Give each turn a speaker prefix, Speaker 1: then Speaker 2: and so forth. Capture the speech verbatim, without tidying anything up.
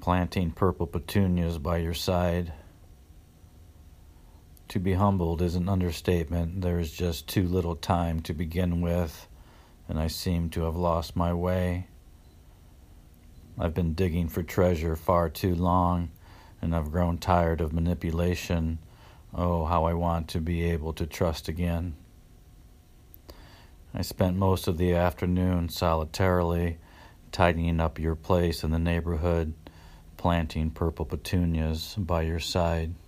Speaker 1: planting purple petunias by your side. To be humbled is an understatement. There is just too little time to begin with, and I seem to have lost my way. I've been digging for treasure far too long, and I've grown tired of manipulation. Oh, how I want to be able to trust again. I spent most of the afternoon solitarily tidying up your place in the neighborhood, planting purple petunias by your side.